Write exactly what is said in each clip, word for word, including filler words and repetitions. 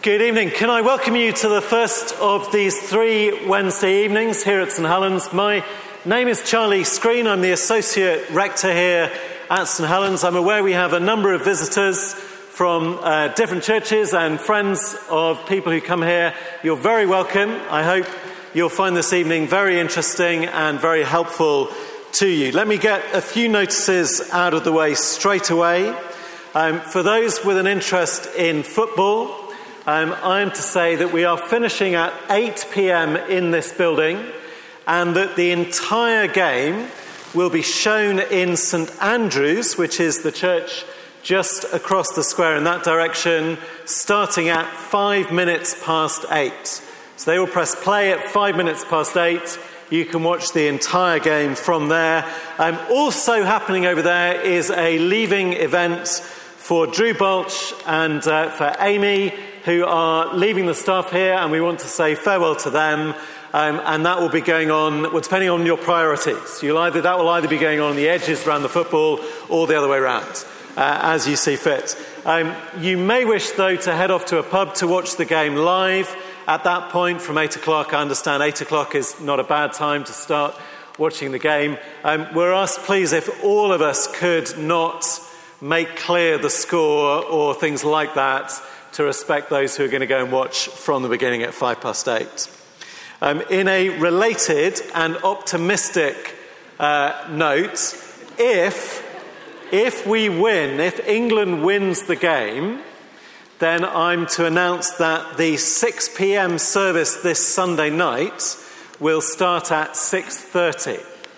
Good evening. Can I welcome you to the first of these three Wednesday evenings here at St Helens. My name is Charlie Screen. I'm the Associate Rector here at St Helens. I'm aware we have a number of visitors from uh, different churches and friends of people who come here. You're very welcome. I hope you'll find this evening very interesting and very helpful to you. Let me get a few notices out of the way straight away. Um, for those with an interest in football, Um, I am to say that we are finishing at eight p.m. in this building and that the entire game will be shown in St Andrew's, which is the church just across the square in that direction, starting at five minutes past eight. So they will press play at five minutes past eight. You can watch the entire game from there. Um, also happening over there is a leaving event for Drew Balch and uh, for Amy, who are leaving the staff here, and we want to say farewell to them. Um, and that will be going on, well, depending on your priorities. You'll either that will either be going on the edges around the football or the other way around, uh, as you see fit. Um, you may wish, though, to head off to a pub to watch the game live. At that point, from eight o'clock, I understand eight o'clock is not a bad time to start watching the game. Um, we're asked, please, if all of us could not make clear the score or things like that, to respect those who are going to go and watch from the beginning at five past eight. Um, in a related and optimistic uh, note, if, if we win, if England wins the game, then I'm to announce that the six p.m. service this Sunday night will start at six thirty.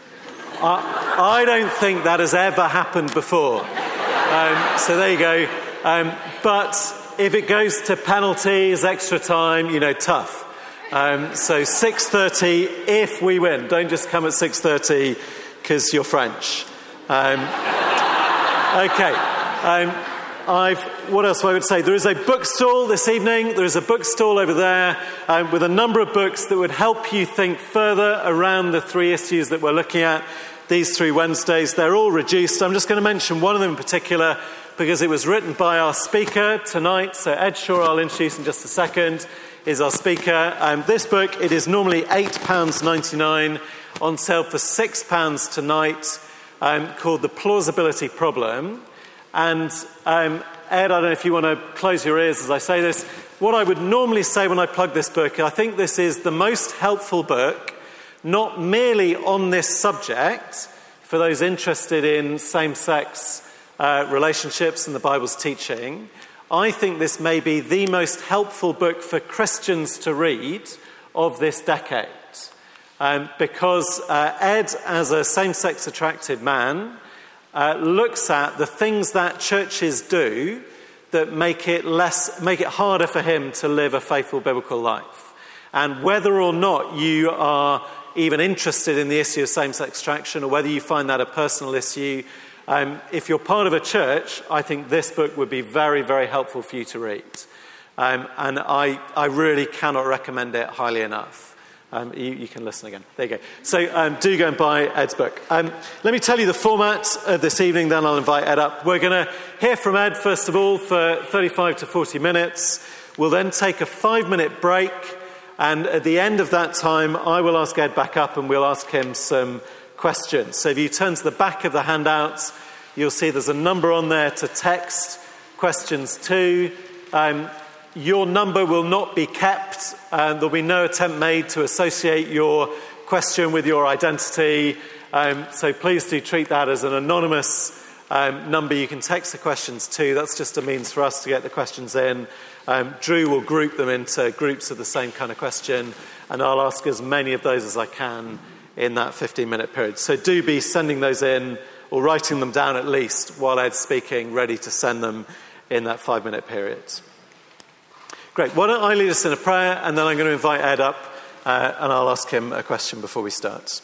I, I don't think that has ever happened before. Um, so there you go. Um, but if it goes to penalties, extra time, you know, tough. Um, so six thirty if we win. Don't just come at six thirty because you're French. Um, okay. Um, I've, what else I would say? There is a bookstall this evening. There is a bookstall over there um, with a number of books that would help you think further around the three issues that we're looking at these three Wednesdays. They're all reduced. I'm just going to mention one of them in particular, because it was written by our speaker tonight. So Ed Shaw, I'll introduce in just a second, is our speaker. Um, this book, it is normally eight pounds ninety-nine, on sale for six pounds tonight, um, called The Plausibility Problem. And um, Ed, I don't know if you want to close your ears as I say this. What I would normally say when I plug this book, I think this is the most helpful book, not merely on this subject, for those interested in same-sex Uh, relationships and the Bible's teaching. I think this may be the most helpful book for Christians to read of this decade. Um, because uh, Ed, as a same-sex attracted man, uh, looks at the things that churches do that make it less, make it harder for him to live a faithful biblical life. And whether or not you are even interested in the issue of same-sex attraction, or whether you find that a personal issue, Um, if you're part of a church, I think this book would be very, very helpful for you to read. Um, and I, I really cannot recommend it highly enough. Um, you, you can listen again. There you go. So um, do go and buy Ed's book. Um, let me tell you the format of this evening, then I'll invite Ed up. We're going to hear from Ed, first of all, for thirty-five to forty minutes. We'll then take a five-minute break. And at the end of that time, I will ask Ed back up and we'll ask him some questions. So if you turn to the back of the handouts, you'll see there's a number on there to text questions to. Um, your number will not be kept, and there'll be no attempt made to associate your question with your identity. Um, so please do treat that as an anonymous um, number you can text the questions to. That's just a means for us to get the questions in. Um, Drew will group them into groups of the same kind of question, and I'll ask as many of those as I can in that fifteen-minute period. So do be sending those in, or writing them down at least, while Ed's speaking, ready to send them in that five-minute period. Great. Why don't I lead us in a prayer, and then I'm going to invite Ed up, uh, and I'll ask him a question before we start.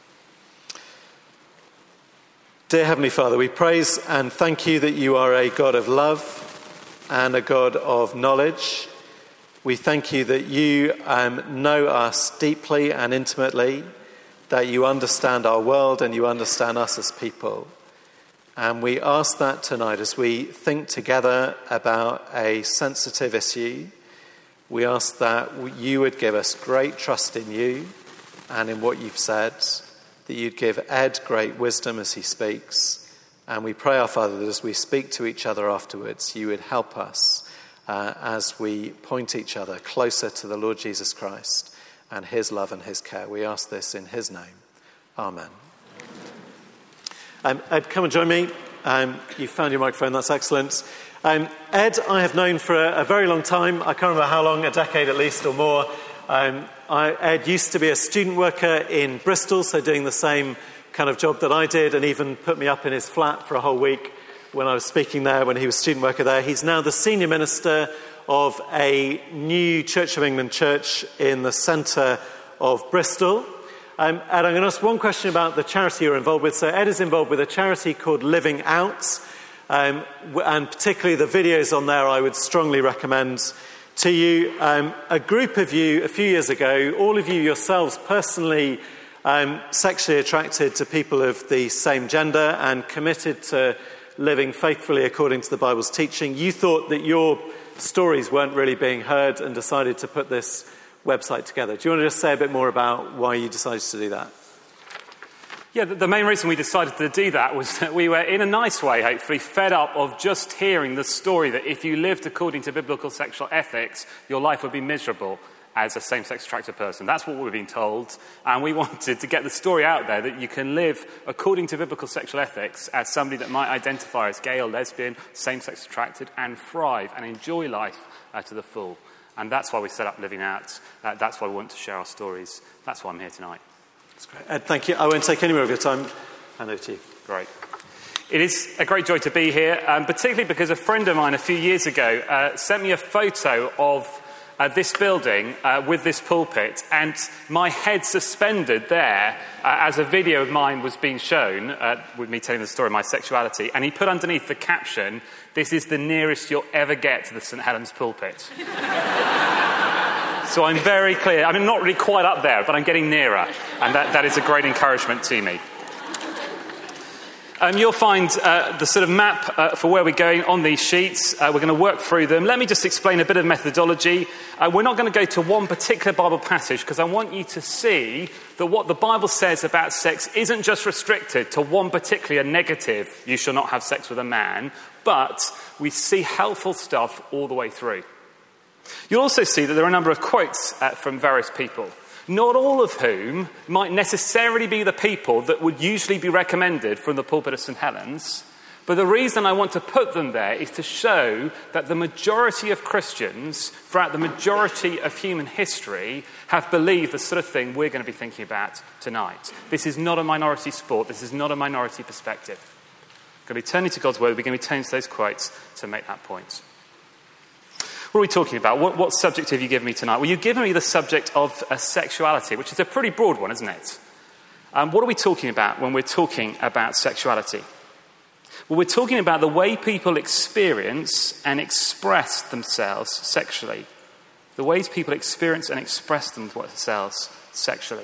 Dear Heavenly Father, we praise and thank you that you are a God of love and a God of knowledge. We thank you that you um, know us deeply and intimately, that you understand our world and you understand us as people. And we ask that tonight as we think together about a sensitive issue, We ask that you would give us great trust in you and in what you've said, that you'd give Ed great wisdom as he speaks. And we pray, our Father, that as we speak to each other afterwards, you would help us uh, as we point each other closer to the Lord Jesus Christ and his love and his care. We ask this in his name. Amen. Um, Ed, come and join me. Um, you found your microphone, that's excellent. Um, Ed, I have known for a, a very long time. I can't remember how long, a decade at least or more. Um, I, Ed used to be a student worker in Bristol, so doing the same kind of job that I did, and even put me up in his flat for a whole week when I was speaking there, when he was a student worker there. He's now the senior minister of a new Church of England church in the centre of Bristol. Um, Ed, I'm going to ask one question about the charity you're involved with. So Ed is involved with a charity called Living Out, um, and particularly the videos on there I would strongly recommend to you. Um, a group of you, a few years ago, all of you yourselves personally um, sexually attracted to people of the same gender and committed to living faithfully according to the Bible's teaching. You thought that your stories weren't really being heard and decided to put this website together. Do you want to just say a bit more about why you decided to do that? Yeah, the main reason we decided to do that was that we were, in a nice way, hopefully, fed up of just hearing the story that if you lived according to biblical sexual ethics, your life would be miserable as a same-sex attracted person. That's what we've been told. And we wanted to get the story out there that you can live according to biblical sexual ethics as somebody that might identify as gay or lesbian, same-sex attracted, and thrive and enjoy life uh, to the full. And that's why we set up Living Out. Uh, that's why we want to share our stories. That's why I'm here tonight. That's great. Ed, thank you. I won't take any more of your time. Hand over to you. Great. It is a great joy to be here, um, particularly because a friend of mine a few years ago uh, sent me a photo of uh, this building uh, with this pulpit, and my head suspended there uh, as a video of mine was being shown, uh, with me telling the story of my sexuality, and he put underneath the caption, "This is the nearest you'll ever get to the St Helens pulpit." So I'm very clear. I mean, not really quite up there, but I'm getting nearer, and that, that is a great encouragement to me. Um, you'll find uh, the sort of map uh, for where we're going on these sheets. Uh, we're going to work through them. Let me just explain a bit of methodology. Uh, we're not going to go to one particular Bible passage because I want you to see that what the Bible says about sex isn't just restricted to one particular negative, you shall not have sex with a man, but we see helpful stuff all the way through. You'll also see that there are a number of quotes uh, from various people, not all of whom might necessarily be the people that would usually be recommended from the pulpit of St Helens. But the reason I want to put them there is to show that the majority of Christians throughout the majority of human history have believed the sort of thing we're going to be thinking about tonight. This is not a minority sport. This is not a minority perspective. We're going to be turning to God's word. We're going to be turning to those quotes to make that point. What are we talking about? What, what subject have you given me tonight? Well, you've given me the subject of uh, sexuality, which is a pretty broad one, isn't it? Um, what are we talking about when we're talking about sexuality? Well, we're talking about the way people experience and express themselves sexually. The ways people experience and express themselves sexually.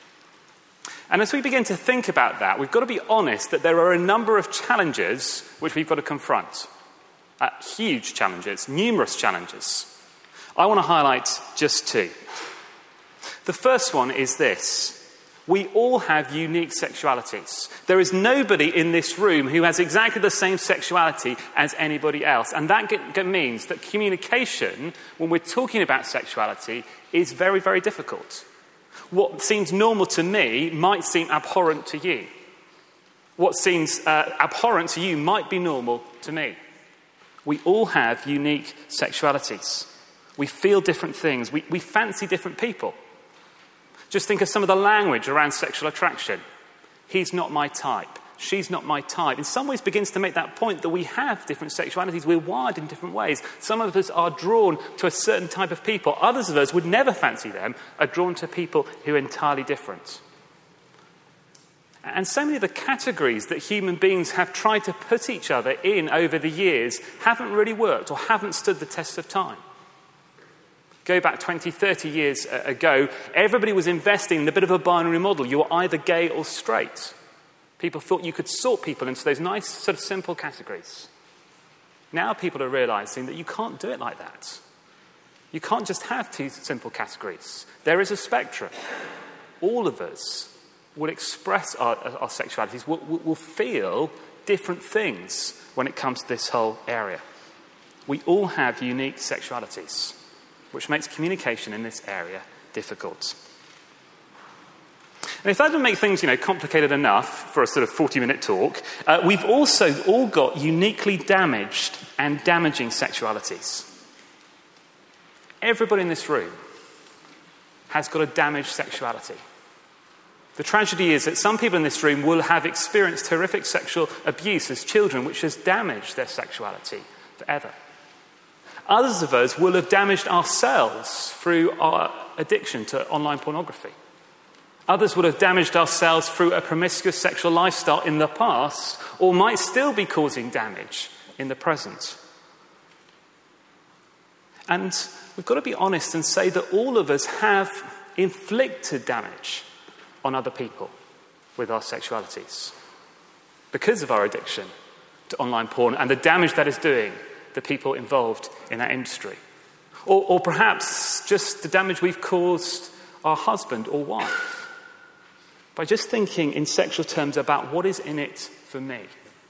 And as we begin to think about that, we've got to be honest that there are a number of challenges which we've got to confront. Uh, huge challenges, numerous challenges. I want to highlight just two. The first one is this. We all have unique sexualities. There is nobody in this room who has exactly the same sexuality as anybody else. And that get, get means that communication, when we're talking about sexuality, is very, very difficult. What seems normal to me might seem abhorrent to you. What seems uh, abhorrent to you might be normal to me. We all have unique sexualities. We feel different things. We, we fancy different people. Just think of some of the language around sexual attraction. He's not my type. She's not my type. In some ways begins to make that point that we have different sexualities. We're wired in different ways. Some of us are drawn to a certain type of people. Others of us would never fancy them, are drawn to people who are entirely different. And so many of the categories that human beings have tried to put each other in over the years haven't really worked or haven't stood the test of time. Go back twenty, thirty years ago, everybody was investing in a bit of a binary model. You were either gay or straight. People thought you could sort people into those nice, sort of simple categories. Now people are realizing that you can't do it like that. You can't just have two simple categories. There is a spectrum. All of us will express our, our sexualities, will, will feel different things when it comes to this whole area. We all have unique sexualities, which makes communication in this area difficult. And if that doesn't make things, you know, complicated enough for a sort of forty-minute talk, uh, we've also all got uniquely damaged and damaging sexualities. Everybody in this room has got a damaged sexuality. The tragedy is that some people in this room will have experienced horrific sexual abuse as children, which has damaged their sexuality forever. Others of us will have damaged ourselves through our addiction to online pornography. Others would have damaged ourselves through a promiscuous sexual lifestyle in the past, or might still be causing damage in the present. And we've got to be honest and say that all of us have inflicted damage on other people with our sexualities because of our addiction to online porn and the damage that is doing the people involved in that industry. Or, or perhaps just the damage we've caused our husband or wife by just thinking in sexual terms about what is in it for me.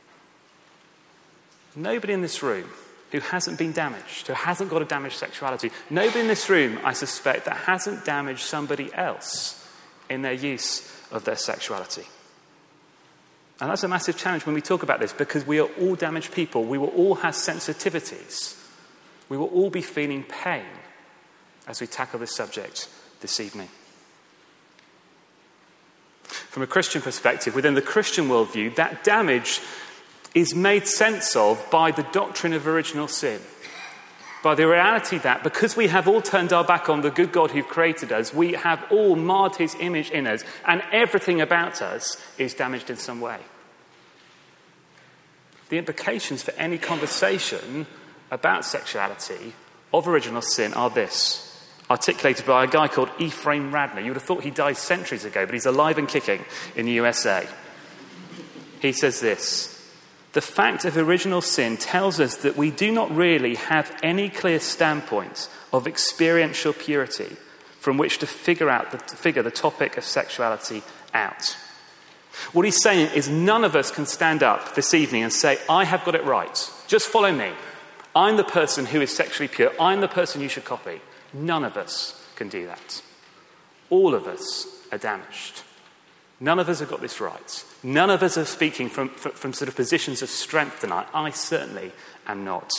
Nobody in this room who hasn't been damaged, who hasn't got a damaged sexuality, nobody in this room, I suspect, that hasn't damaged somebody else in their use of their sexuality. And that's a massive challenge when we talk about this, because we are all damaged people. We will all have sensitivities. We will all be feeling pain as we tackle this subject this evening. From a Christian perspective, within the Christian worldview, that damage is made sense of by the doctrine of original sin. By the reality that because we have all turned our back on the good God who created us, we have all marred his image in us, and everything about us is damaged in some way. The implications for any conversation about sexuality of original sin are this, articulated by a guy called Ephraim Radner. You would have thought he died centuries ago, but he's alive and kicking in the U S A. He says this: the fact of original sin tells us that we do not really have any clear standpoint of experiential purity from which to figure out the, to figure the topic of sexuality out. What he's saying is none of us can stand up this evening and say, I have got it right. Just follow me. I'm the person who is sexually pure. I'm the person you should copy. None of us can do that. All of us are damaged. None of us have got this right. None of us are speaking from, from, from sort of positions of strength tonight. I certainly am not.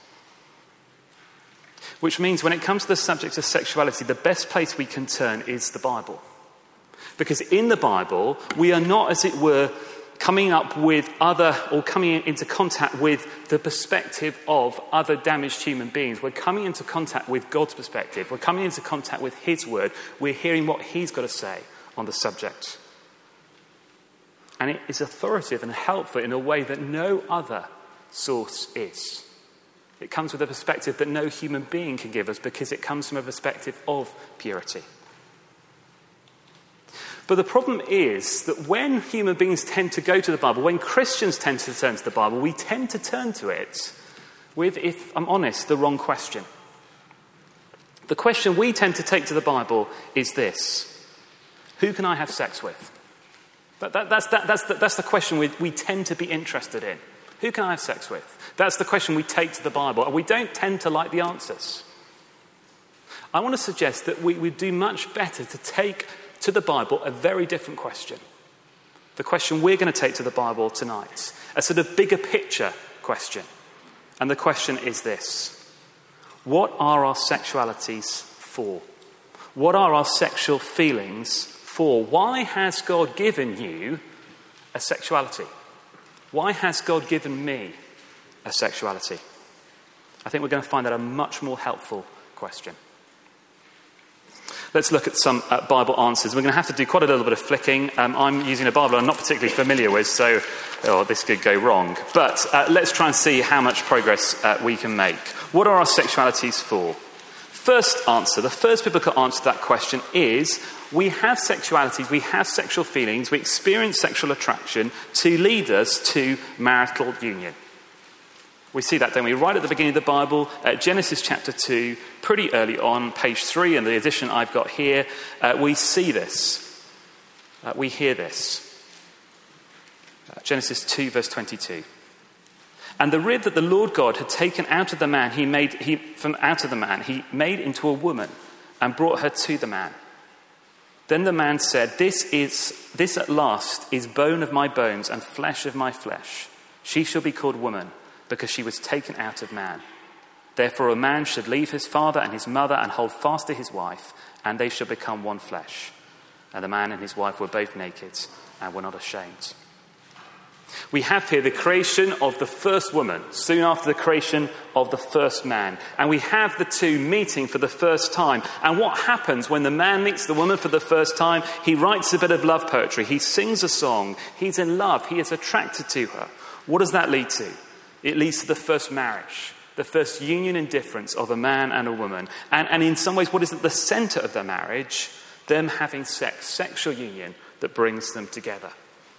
Which means when it comes to the subject of sexuality, the best place we can turn is the Bible. Because in the Bible, we are not, as it were, coming up with other, or coming into contact with the perspective of other damaged human beings. We're coming into contact with God's perspective. We're coming into contact with his word. We're hearing what he's got to say on the subject. And it is authoritative and helpful in a way that no other source is. It comes with a perspective that no human being can give us, because it comes from a perspective of purity. But the problem is that when human beings tend to go to the Bible, when Christians tend to turn to the Bible, we tend to turn to it with, if I'm honest, the wrong question. The question we tend to take to the Bible is this: who can I have sex with? That, that, that's, that, that's, the, that's the question we, we tend to be interested in. Who can I have sex with? That's the question we take to the Bible, and we don't tend to like the answers. I want to suggest that we would do much better to take to the Bible a very different question. The question we're going to take to the Bible tonight. A sort of bigger picture question. And the question is this: what are our sexualities for? What are our sexual feelings for? Why has God given you a sexuality? Why has God given me a sexuality? I think we're going to find that a much more helpful question. Let's look at some uh, Bible answers. We're going to have to do quite a little bit of flicking. Um, I'm using a Bible I'm not particularly familiar with, so oh, this could go wrong. But uh, let's try and see how much progress uh, we can make. What are our sexualities for? First answer, the first biblical answer to that question is: we have sexualities, we have sexual feelings, we experience sexual attraction to lead us to marital union. We see that, don't we? Right at the beginning of the Bible, uh, Genesis chapter two, pretty early on, page three, in the edition I've got here, uh, we see this. Uh, we hear this. Uh, Genesis two, verse twenty-two. And the rib that the Lord God had taken out of the man, he made he, from out of the man, he made into a woman and brought her to the man. Then the man said, "This is this at last is bone of my bones and flesh of my flesh. She shall be called woman, because she was taken out of man. Therefore a man should leave his father and his mother and hold fast to his wife, and they shall become one flesh. And the man and his wife were both naked and were not ashamed." We have here the creation of the first woman, soon after the creation of the first man. And we have the two meeting for the first time. And what happens when the man meets the woman for the first time? He writes a bit of love poetry. He sings a song. He's in love. He is attracted to her. What does that lead to? It leads to the first marriage, the first union and difference of a man and a woman. And, and in some ways, what is at the centre of their marriage? Them having sex, sexual union that brings them together.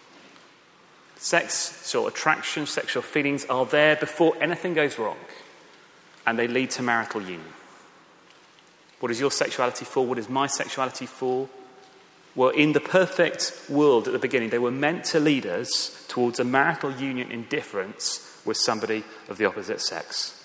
Sexual attraction, sexual feelings are there before anything goes wrong, and they lead to marital union. What is your sexuality for? What is my sexuality for? Well, in the perfect world at the beginning, they were meant to lead us towards a marital union in difference with somebody of the opposite sex.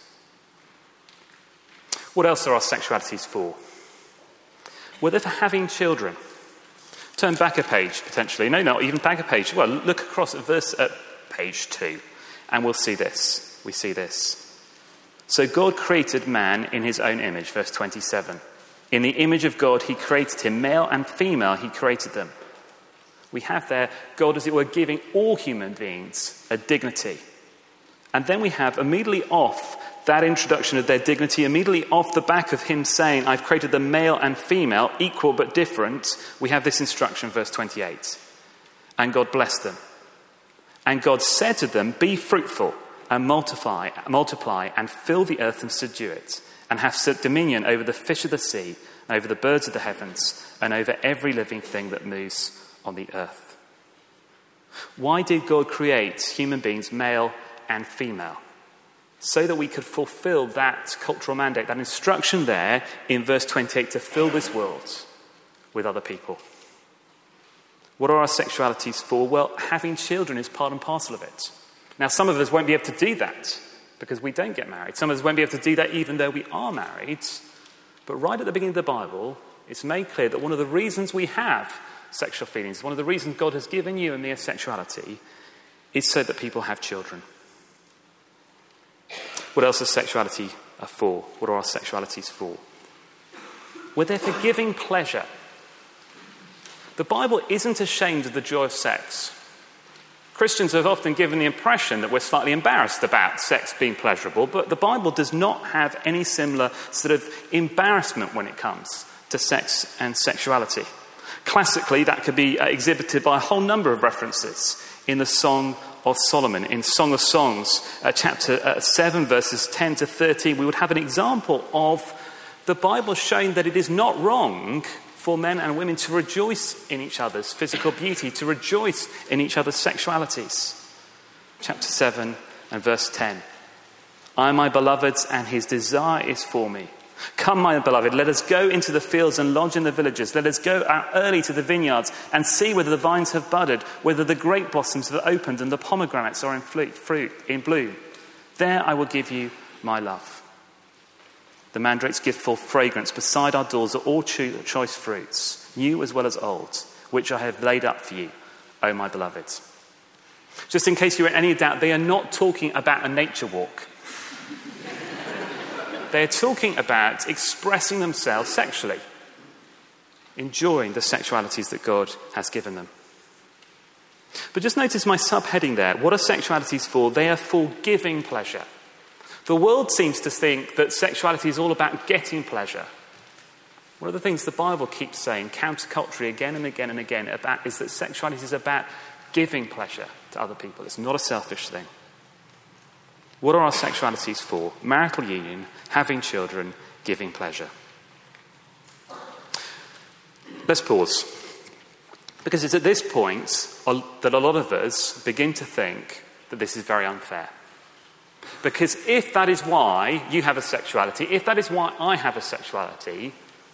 What else are our sexualities for? Well, they're for having children. Turn back a page, potentially. No, not even back a page. Well, look across at verse at page two, and we'll see this. We see this. So God created man in his own image, verse twenty-seven. In the image of God, he created him. Male and female, he created them. We have there God, as it were, giving all human beings a dignity. And then we have immediately off that introduction of their dignity, immediately off the back of him saying, I've created them male and female, equal but different, we have this instruction, verse twenty-eight. And God blessed them. And God said to them, be fruitful and multiply, multiply and fill the earth and subdue it, and have dominion over the fish of the sea, and over the birds of the heavens, and over every living thing that moves on the earth. Why did God create human beings, male and female? So that we could fulfill that cultural mandate, that instruction there in verse twenty-eight, to fill this world with other people. What are our sexualities for? Well, having children is part and parcel of it. Now, some of us won't be able to do that because we don't get married. Some of us won't be able to do that even though we are married. But right at the beginning of the Bible, it's made clear that one of the reasons we have sexual feelings, one of the reasons God has given you and me a sexuality, is so that people have children. What else is sexuality for? What are our sexualities for? Well, they're for giving pleasure. The Bible isn't ashamed of the joy of sex. Christians have often given the impression that we're slightly embarrassed about sex being pleasurable, but the Bible does not have any similar sort of embarrassment when it comes to sex and sexuality. Classically, that could be exhibited by a whole number of references in the Song of Solomon. In Song of Songs, uh, chapter uh, seven, verses ten to thirteen, we would have an example of the Bible showing that it is not wrong for men and women to rejoice in each other's physical beauty, to rejoice in each other's sexualities. Chapter seven and verse ten. I am my beloved's, and his desire is for me. Come, my beloved, let us go into the fields and lodge in the villages. Let us go out early to the vineyards and see whether the vines have budded, whether the grape blossoms have opened and the pomegranates are in fruit, in bloom. There I will give you my love. The mandrakes give forth fragrance. Beside our doors are all choice fruits, new as well as old, which I have laid up for you, O my beloved. Just in case you're in any doubt, they are not talking about a nature walk. They're talking about expressing themselves sexually, enjoying the sexualities that God has given them. But just notice my subheading there. What are sexualities for? They are for giving pleasure. The world seems to think that sexuality is all about getting pleasure. One of the things the Bible keeps saying, counterculturally again and again and again, about is that sexuality is about giving pleasure to other people. It's not a selfish thing. What are our sexualities for? Marital union, having children, giving pleasure. Let's pause. Because it's at this point that a lot of us begin to think that this is very unfair. Because if that is why you have a sexuality, if that is why I have a sexuality,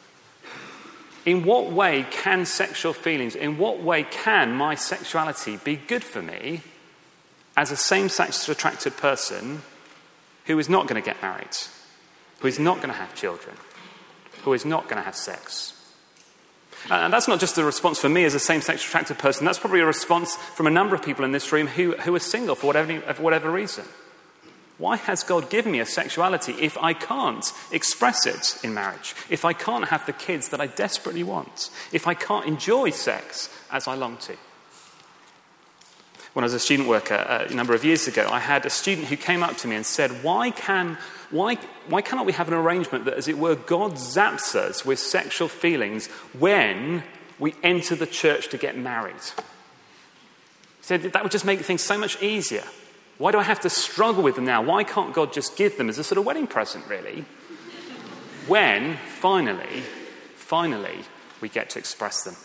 in what way can sexual feelings, in what way can my sexuality be good for me as a same-sex attracted person who is not going to get married, who is not going to have children, who is not going to have sex? And that's not just a response for me as a same-sex attracted person. That's probably a response from a number of people in this room who, who are single for whatever, for whatever reason. Why has God given me a sexuality if I can't express it in marriage? If I can't have the kids that I desperately want? If I can't enjoy sex as I long to? When I was a student worker uh, a number of years ago, I had a student who came up to me and said, why can why why cannot we have an arrangement that, as it were, God zaps us with sexual feelings when we enter the church to get married? He said that would just make things so much easier. Why do I have to struggle with them now? Why can't God just give them as a sort of wedding present, really? When, finally, finally, we get to express them.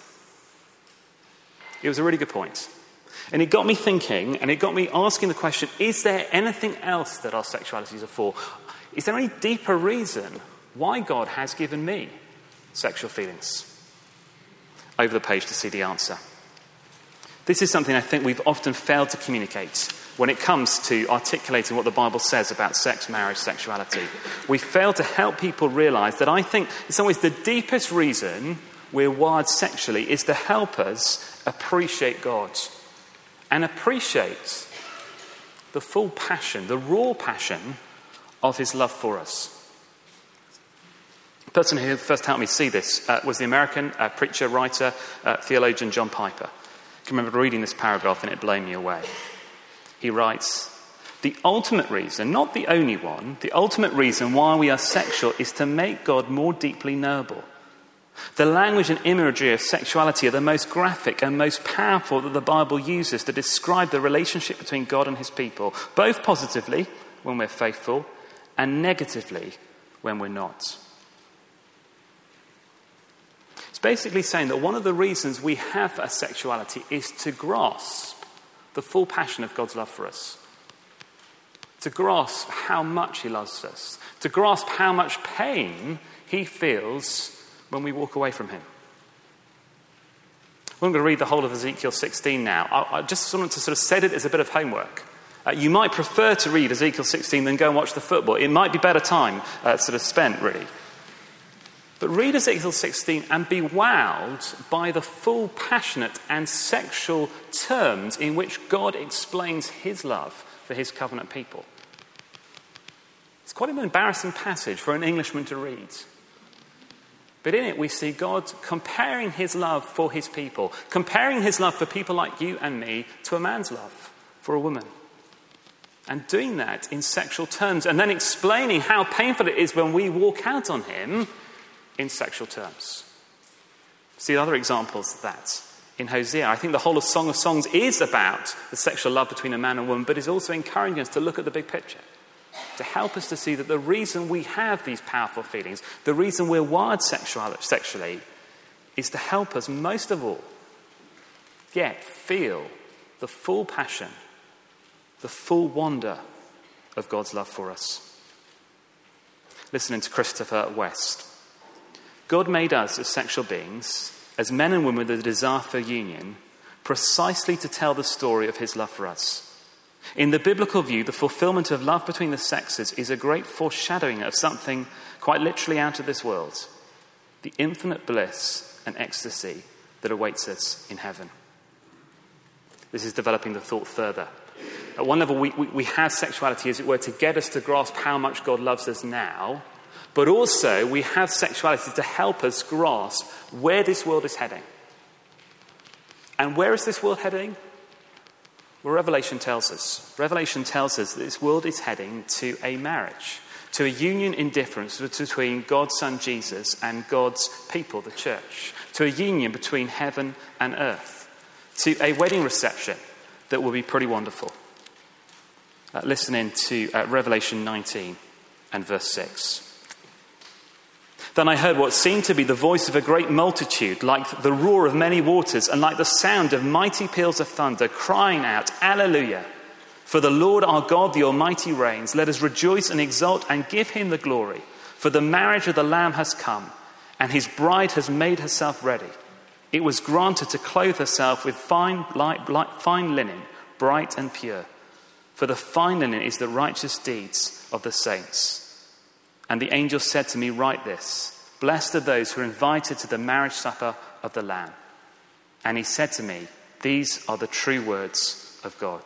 It was a really good point. And it got me thinking, and it got me asking the question, is there anything else that our sexualities are for? Is there any deeper reason why God has given me sexual feelings? Over the page to see the answer. This is something I think we've often failed to communicate when it comes to articulating what the Bible says about sex, marriage, sexuality. We fail to help people realise that I think in some ways the deepest reason we're wired sexually is to help us appreciate God and appreciate the full passion, the raw passion of his love for us. The person who first helped me see this uh, was the American uh, preacher, writer, uh, theologian John Piper. I can remember reading this paragraph and it blew me away. He writes, the ultimate reason, not the only one, the ultimate reason why we are sexual is to make God more deeply knowable. The language and imagery of sexuality are the most graphic and most powerful that the Bible uses to describe the relationship between God and his people, both positively when we're faithful and negatively when we're not. It's basically saying that one of the reasons we have a sexuality is to grasp the full passion of God's love for us. To grasp how much he loves us. To grasp how much pain he feels when we walk away from him. We're going to read the whole of Ezekiel sixteen now. I, I just wanted to sort of set it as a bit of homework. Uh, you might prefer to read Ezekiel sixteen than go and watch the football. It might be better time uh, sort of spent, really. But read Ezekiel sixteen and be wowed by the full passionate and sexual terms in which God explains his love for his covenant people. It's quite an embarrassing passage for an Englishman to read. But in it we see God comparing his love for his people, comparing his love for people like you and me to a man's love for a woman. And doing that in sexual terms, and then explaining how painful it is when we walk out on him in sexual terms. See other examples of that in Hosea. I think the whole of Song of Songs is about the sexual love between a man and woman, but is also encouraging us to look at the big picture, to help us to see that the reason we have these powerful feelings, the reason we're wired sexual, sexually, is to help us, most of all, get, feel the full passion, the full wonder of God's love for us. Listening to Christopher West. God made us as sexual beings, as men and women with a desire for union, precisely to tell the story of his love for us. In the biblical view, the fulfillment of love between the sexes is a great foreshadowing of something quite literally out of this world, the infinite bliss and ecstasy that awaits us in heaven. This is developing the thought further. At one level, we, we, we have sexuality, as it were, to get us to grasp how much God loves us now, but also we have sexuality to help us grasp where this world is heading. And where is this world heading? Well, Revelation tells us. Revelation tells us that this world is heading to a marriage, to a union in difference between God's Son Jesus and God's people, the church, to a union between heaven and earth, to a wedding reception that will be pretty wonderful. Uh, listen in to uh, Revelation nineteen and verse six. Then I heard what seemed to be the voice of a great multitude, like the roar of many waters, and like the sound of mighty peals of thunder, crying out, Alleluia! For the Lord our God, the Almighty, reigns. Let us rejoice and exult and give him the glory. For the marriage of the Lamb has come, and his bride has made herself ready. It was granted to clothe herself with fine, light, light, fine linen, bright and pure. For the fine linen is the righteous deeds of the saints. And the angel said to me, write this, blessed are those who are invited to the marriage supper of the Lamb. And he said to me, these are the true words of God.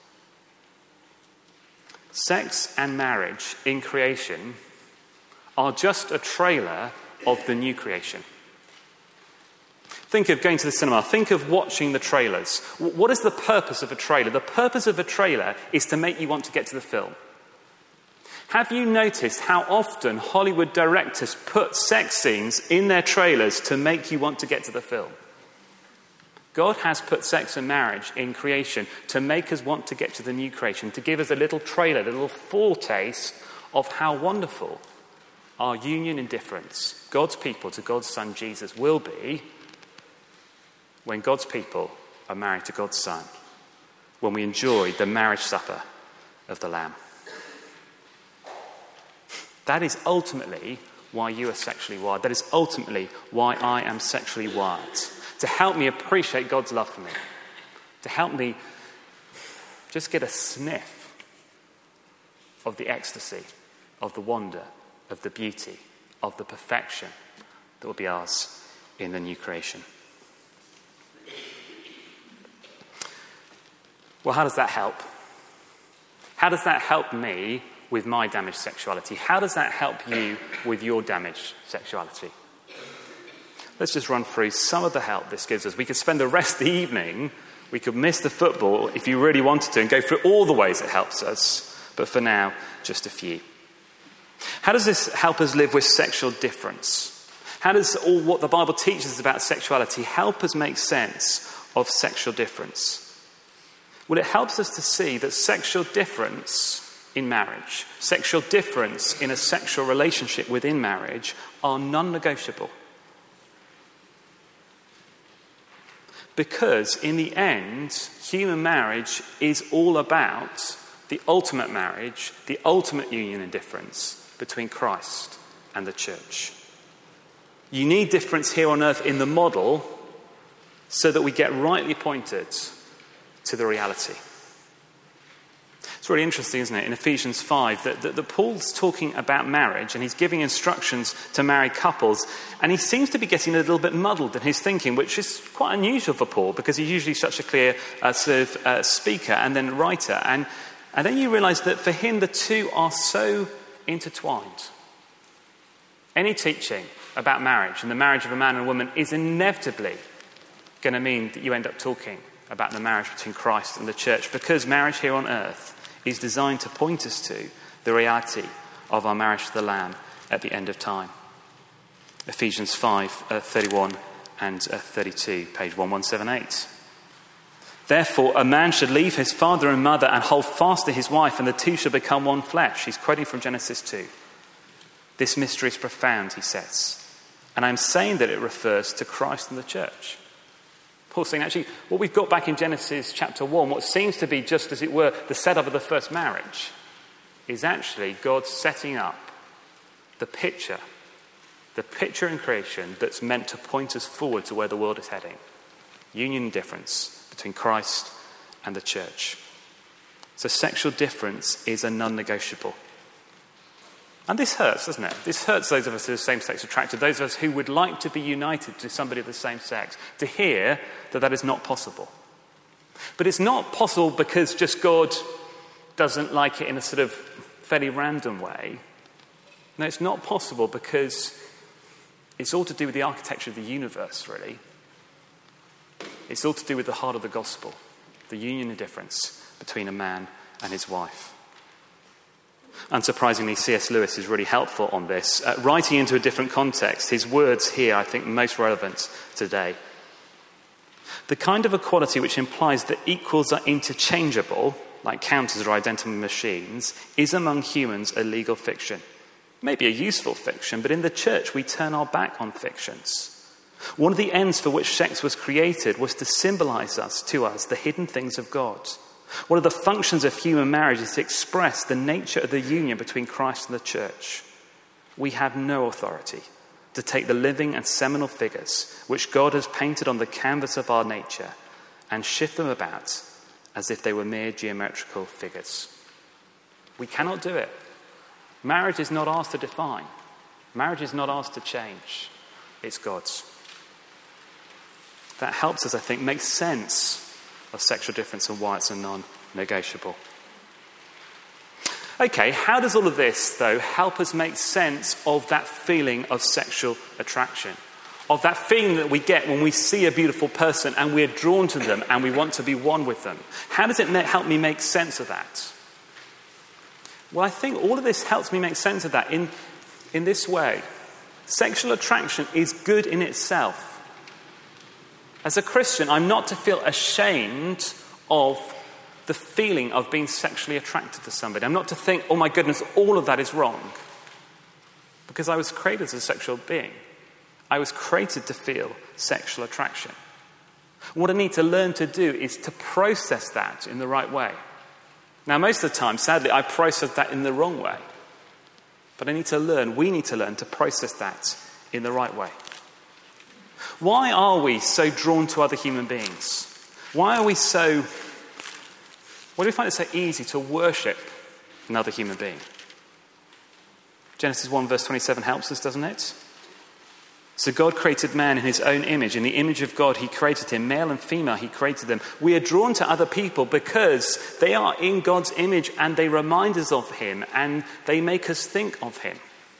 Sex and marriage in creation are just a trailer of the new creation. Think of going to the cinema. Think of watching the trailers. What is the purpose of a trailer? The purpose of a trailer is to make you want to get to the film. Have you noticed how often Hollywood directors put sex scenes in their trailers to make you want to get to the film? God has put sex and marriage in creation to make us want to get to the new creation, to give us a little trailer, a little foretaste of how wonderful our union in difference, God's people to God's Son Jesus, will be when God's people are married to God's Son, when we enjoy the marriage supper of the Lamb. That is ultimately why you are sexually wired. That is ultimately why I am sexually wired. To help me appreciate God's love for me. To help me just get a sniff of the ecstasy, of the wonder, of the beauty, of the perfection that will be ours in the new creation. Well, how does that help? How does that help me with my damaged sexuality? How does that help you with your damaged sexuality? Let's just run through some of the help this gives us. We could spend the rest of the evening, we could miss the football if you really wanted to, and go through all the ways it helps us. But for now, just a few. How does this help us live with sexual difference? How does all what the Bible teaches us about sexuality help us make sense of sexual difference? Well, it helps us to see that sexual difference in marriage, sexual difference in a sexual relationship within marriage are non-negotiable. Because in the end, human marriage is all about the ultimate marriage, the ultimate union and difference between Christ and the church. You need difference here on earth in the model so that we get rightly pointed to the reality. It's really interesting, isn't it, in Ephesians five, that, that, that Paul's talking about marriage and he's giving instructions to married couples, and he seems to be getting a little bit muddled in his thinking, which is quite unusual for Paul because he's usually such a clear uh, sort of uh, speaker and then writer. And, and then you realise that for him the two are so intertwined. Any teaching about marriage and the marriage of a man and a woman is inevitably going to mean that you end up talking about the marriage between Christ and the church, because marriage here on earth is designed to point us to the reality of our marriage to the Lamb at the end of time. Ephesians five, uh, thirty-one and uh, thirty-two, page eleven seventy-eight. Therefore, a man should leave his father and mother and hold fast to his wife, and the two shall become one flesh. He's quoting from Genesis two. This mystery is profound, he says. And I'm saying that it refers to Christ and the church. Paul's saying, actually, what we've got back in Genesis chapter one, what seems to be just, as it were, the setup of the first marriage, is actually God setting up the picture, the picture in creation that's meant to point us forward to where the world is heading. Union and difference between Christ and the church. So sexual difference is a non-negotiable. And this hurts, doesn't it? This hurts those of us who are same-sex attracted, those of us who would like to be united to somebody of the same sex, to hear that that is not possible. But it's not possible because just God doesn't like it in a sort of fairly random way. No, it's not possible because it's all to do with the architecture of the universe, really. It's all to do with the heart of the gospel, the union and difference between a man and his wife. Unsurprisingly, C S Lewis is really helpful on this. Uh, writing into a different context, his words here, I think, most relevant today. The kind of equality which implies that equals are interchangeable, like counters or identical machines, is among humans a legal fiction. Maybe a useful fiction, but in the church we turn our back on fictions. One of the ends for which sex was created was to symbolize us, to us, the hidden things of God. One of the functions of human marriage is to express the nature of the union between Christ and the church. We have no authority to take the living and seminal figures which God has painted on the canvas of our nature and shift them about as if they were mere geometrical figures. We cannot do it. Marriage is not ours to define. Marriage is not ours to change. It's God's. That helps us, I think, make sense of sexual difference and why it's a non-negotiable. Okay, how does all of this, though, help us make sense of that feeling of sexual attraction? Of that feeling that we get when we see a beautiful person and we're drawn to them and we want to be one with them? How does it help me make sense of that? Well, I think all of this helps me make sense of that in, in this way. Sexual attraction is good in itself. As a Christian, I'm not to feel ashamed of the feeling of being sexually attracted to somebody. I'm not to think, oh my goodness, all of that is wrong. Because I was created as a sexual being. I was created to feel sexual attraction. What I need to learn to do is to process that in the right way. Now, most of the time, sadly, I process that in the wrong way. But I need to learn, we need to learn to process that in the right way. Why are we so drawn to other human beings? Why are we so... Why do we find it so easy to worship another human being? Genesis one verse twenty-seven helps us, doesn't it? So God created man in his own image. In the image of God, he created him. Male and female, he created them. We are drawn to other people because they are in God's image and they remind us of him and they make us think of him.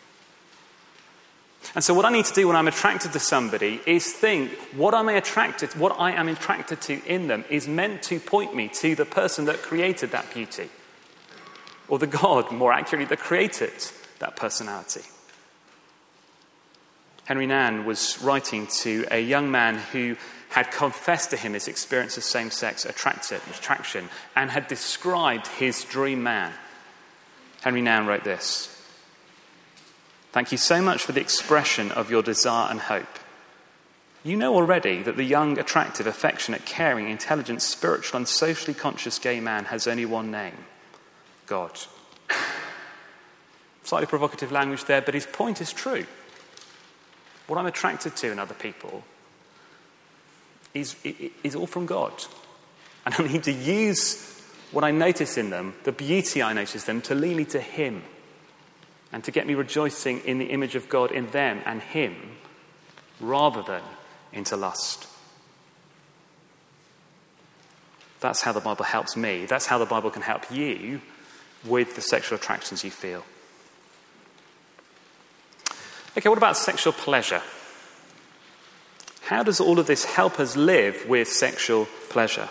And so what I need to do when I'm attracted to somebody is think, what am I attracted, what I am attracted to in them is meant to point me to the person that created that beauty. Or the God, more accurately, that created that personality. Henry Nan was writing to a young man who had confessed to him his experience of same-sex attraction and had described his dream man. Henry Nan wrote this: "Thank you so much for the expression of your desire and hope. You know already that the young, attractive, affectionate, caring, intelligent, spiritual and socially conscious gay man has only one name: God." Slightly provocative language there, but his point is true. What I'm attracted to in other people is, is all from God. And I need to use what I notice in them, the beauty I notice in them, to lead me to him and to get me rejoicing in the image of God in them and him rather than into lust. That's how the Bible helps me. That's how the Bible can help you with the sexual attractions you feel. Okay, what about sexual pleasure? How does all of this help us live with sexual pleasure?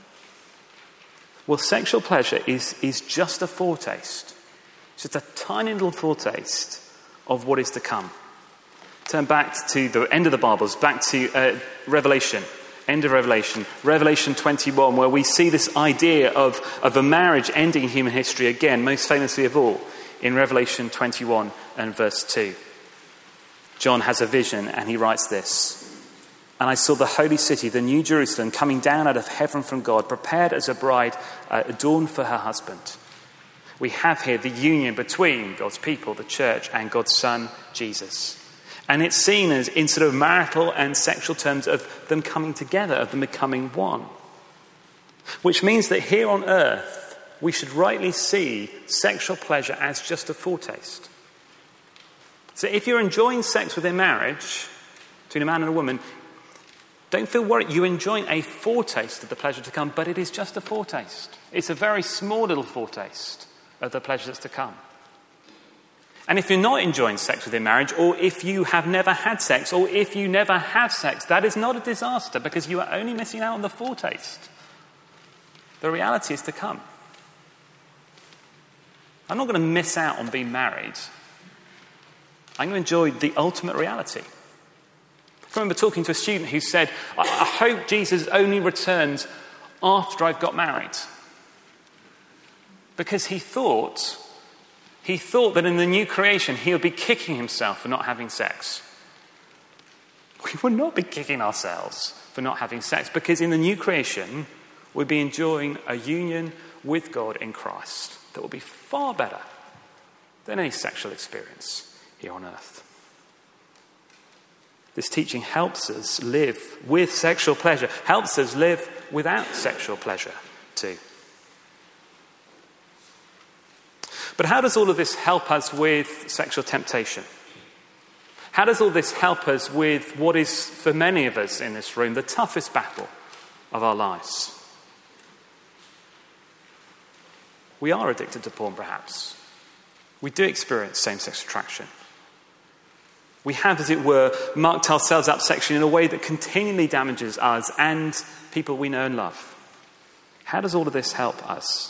Well, sexual pleasure is, is just a foretaste. It's just a tiny little foretaste of what is to come. Turn back to the end of the Bible, back to uh, Revelation, end of Revelation, Revelation twenty-one, where we see this idea of, of a marriage ending in human history again, most famously of all, in Revelation twenty-one and verse two. John has a vision and he writes this: "And I saw the holy city, the new Jerusalem, coming down out of heaven from God, prepared as a bride uh, adorned for her husband." We have here the union between God's people, the church, and God's Son, Jesus. And it's seen as in sort of marital and sexual terms of them coming together, of them becoming one. Which means that here on earth, we should rightly see sexual pleasure as just a foretaste. So if you're enjoying sex within marriage, between a man and a woman, don't feel worried. You're enjoying a foretaste of the pleasure to come, but it is just a foretaste. It's a very small little foretaste of the pleasure that's to come. And if you're not enjoying sex within marriage, or if you have never had sex, or if you never have sex, that is not a disaster, because you are only missing out on the foretaste. The reality is to come. I'm not going to miss out on being married. I'm going to enjoy the ultimate reality. I remember talking to a student who said, I, I hope Jesus only returns after I've got married. Because he thought, he thought that in the new creation he would be kicking himself for not having sex. We would not be kicking ourselves for not having sex, because in the new creation we'll be enjoying a union with God in Christ that will be far better than any sexual experience here on earth. This teaching helps us live with sexual pleasure, helps us live without sexual pleasure too. But how does all of this help us with sexual temptation? How does all this help us with what is, for many of us in this room, the toughest battle of our lives? We are addicted to porn, perhaps. We do experience same-sex attraction. We have, as it were, marked ourselves up sexually in a way that continually damages us and people we know and love. How does all of this help us?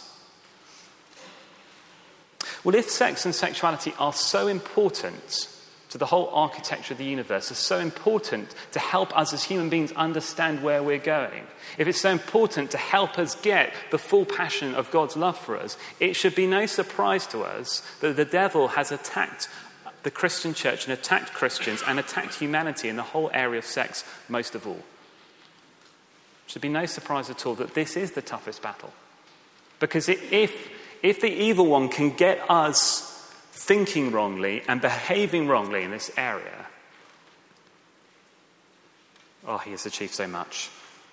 Well, if sex and sexuality are so important to the whole architecture of the universe, are so important to help us as human beings understand where we're going, if it's so important to help us get the full passion of God's love for us, it should be no surprise to us that the devil has attacked the Christian church and attacked Christians and attacked humanity in the whole area of sex most of all. It should be no surprise at all that this is the toughest battle. Because if, if the evil one can get us thinking wrongly and behaving wrongly in this area, oh, he has achieved so much.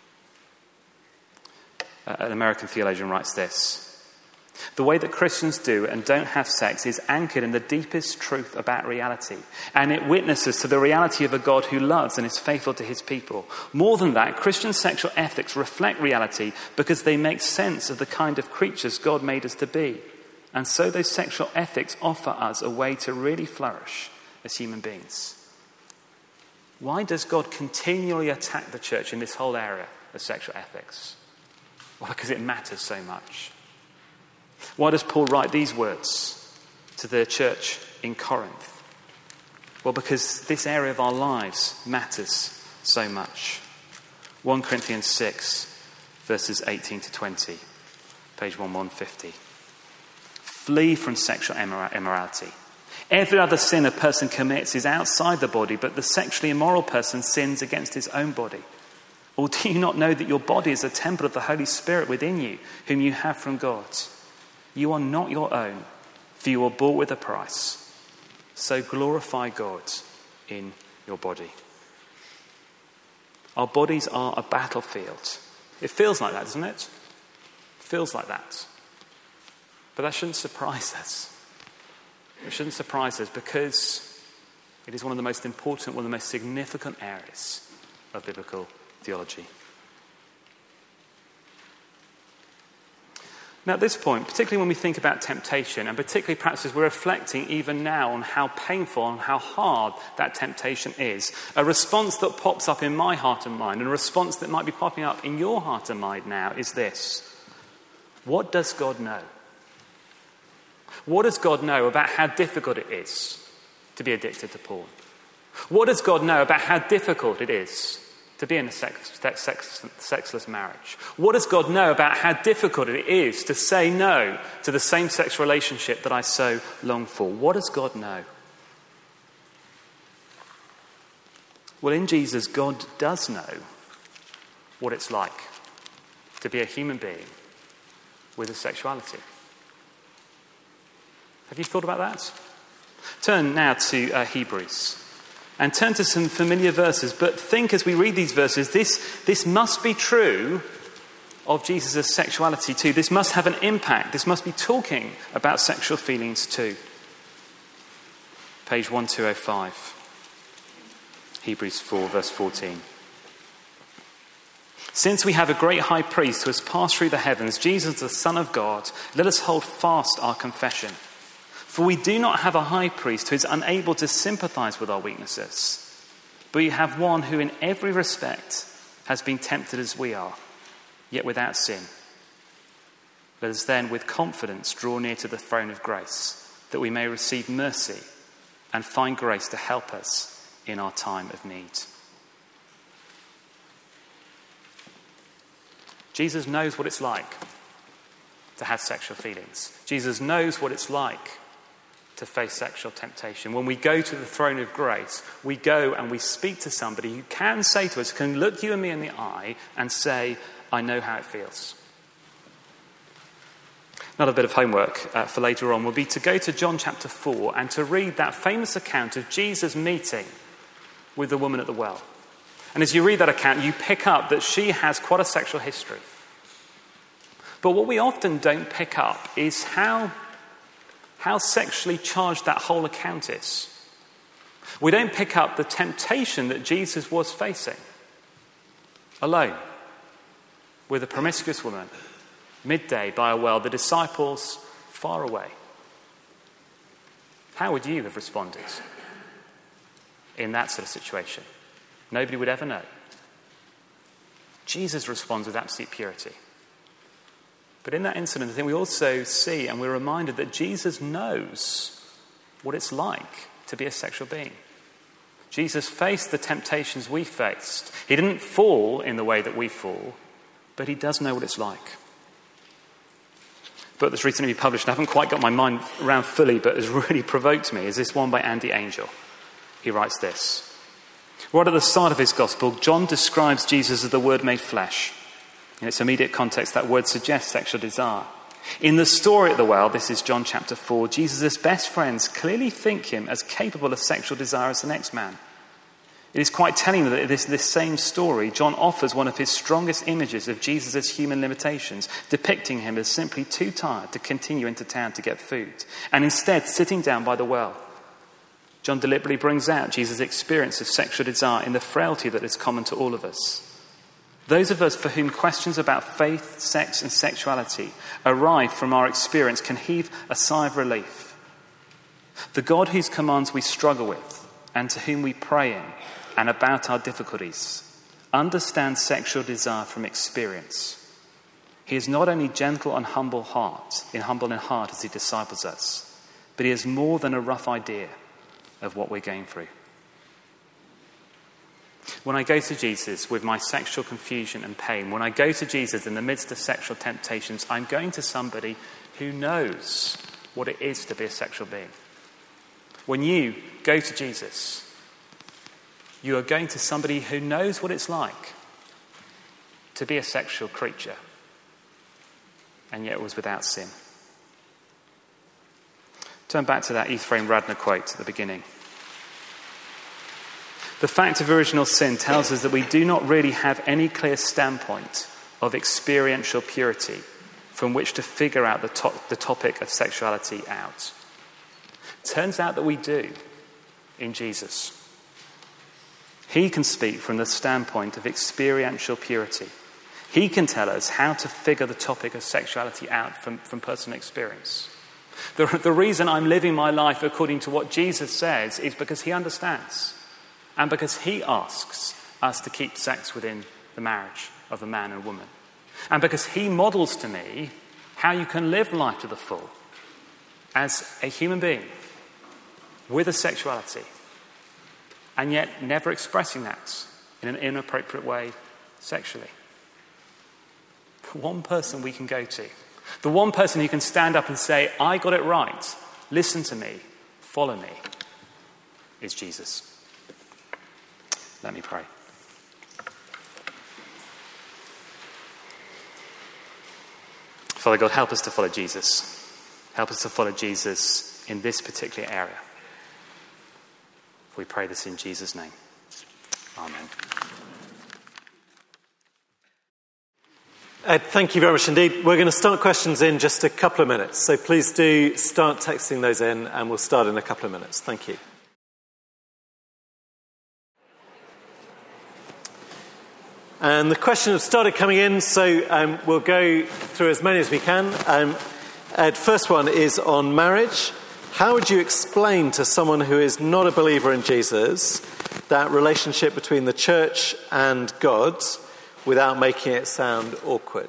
Uh, an American theologian writes this: the way that Christians do and don't have sex is anchored in the deepest truth about reality, and it witnesses to the reality of a God who loves and is faithful to his people. More than that, Christian sexual ethics reflect reality because they make sense of the kind of creatures God made us to be. And so those sexual ethics offer us a way to really flourish as human beings. Why does God continually attack the church in this whole area of sexual ethics? Well, because it matters so much. Why does Paul write these words to the church in Corinth? Well, because this area of our lives matters so much. First Corinthians six, verses eighteen to twenty, page eleven fifty. Flee from sexual immorality. Every other sin a person commits is outside the body, but the sexually immoral person sins against his own body. Or do you not know that your body is a temple of the Holy Spirit within you, whom you have from God? You are not your own, for you were bought with a price. So glorify God in your body. Our bodies are a battlefield. It feels like that, doesn't it? It feels like that. But that shouldn't surprise us. It shouldn't surprise us because it is one of the most important, one of the most significant areas of biblical theology. Now, at this point, particularly when we think about temptation, and particularly perhaps as we're reflecting even now on how painful and how hard that temptation is, a response that pops up in my heart and mind, and a response that might be popping up in your heart and mind now, is this: what does God know? What does God know about how difficult it is to be addicted to porn? What does God know about how difficult it is to be in a sex, sex, sexless marriage? What does God know about how difficult it is to say no to the same-sex relationship that I so long for? What does God know? Well, in Jesus, God does know what it's like to be a human being with a sexuality. Have you thought about that? Turn now to uh, Hebrews. And turn to some familiar verses, but think as we read these verses, this, this must be true of Jesus' sexuality too. This must have an impact. This must be talking about sexual feelings too. Page twelve oh five. Hebrews four, verse fourteen. Since we have a great high priest who has passed through the heavens, Jesus the Son of God, let us hold fast our confession. For we do not have a high priest who is unable to sympathize with our weaknesses, but we have one who in every respect has been tempted as we are, yet without sin. Let us then with confidence draw near to the throne of grace, that we may receive mercy and find grace to help us in our time of need. Jesus knows what it's like to have sexual feelings. Jesus knows what it's like to face sexual temptation. When we go to the throne of grace, we go and we speak to somebody who can say to us, can look you and me in the eye and say, I know how it feels. Another bit of homework uh, for later on will be to go to John chapter four and to read that famous account of Jesus meeting with the woman at the well. And as you read that account, you pick up that she has quite a sexual history. But what we often don't pick up is how, how sexually charged that whole account is. We don't pick up the temptation that Jesus was facing. Alone, with a promiscuous woman, midday by a well, the disciples far away. How would you have responded in that sort of situation? Nobody would ever know. Jesus responds with absolute purity. But in that incident, I think we also see and we're reminded that Jesus knows what it's like to be a sexual being. Jesus faced the temptations we faced. He didn't fall in the way that we fall, but he does know what it's like. A book that's recently been published, and I haven't quite got my mind around fully, but has really provoked me, is this one by Andy Angel. He writes this. Right at the start of his gospel, John describes Jesus as the Word made flesh. In its immediate context, that word suggests sexual desire. In the story at the well, this is John chapter four, Jesus' best friends clearly think him as capable of sexual desire as the next man. It is quite telling that in this, this same story, John offers one of his strongest images of Jesus' human limitations, depicting him as simply too tired to continue into town to get food, and instead sitting down by the well. John deliberately brings out Jesus' experience of sexual desire in the frailty that is common to all of us. Those of us for whom questions about faith, sex and sexuality arrive from our experience can heave a sigh of relief. The God whose commands we struggle with and to whom we pray in and about our difficulties understands sexual desire from experience. He is not only gentle and humble heart, in humble in heart as he disciples us, but he has more than a rough idea of what we're going through. When I go to Jesus with my sexual confusion and pain, when I go to Jesus in the midst of sexual temptations, I'm going to somebody who knows what it is to be a sexual being. When you go to Jesus, you are going to somebody who knows what it's like to be a sexual creature, and yet was without sin. Turn back to that Ephraim Radner quote at the beginning. The fact of original sin tells us that we do not really have any clear standpoint of experiential purity from which to figure out the, to- the topic of sexuality out. Turns out that we do in Jesus. He can speak from the standpoint of experiential purity. He can tell us how to figure the topic of sexuality out from, from personal experience. The, the reason I'm living my life according to what Jesus says is because he understands. And because he asks us to keep sex within the marriage of a man and woman. And because he models to me how you can live life to the full as a human being with a sexuality, and yet never expressing that in an inappropriate way sexually. The one person we can go to, the one person who can stand up and say, I got it right, listen to me, follow me, is Jesus. Let me pray. Father God, help us to follow Jesus. Help us to follow Jesus in this particular area. We pray this in Jesus' name. Amen. Ed, thank you very much indeed. We're going to start questions in just a couple of minutes. So please do start texting those in and we'll start in a couple of minutes. Thank you. And the questions have started coming in, so um, we'll go through as many as we can. Um, Ed, first one is on marriage. How would you explain to someone who is not a believer in Jesus that relationship between the church and God without making it sound awkward?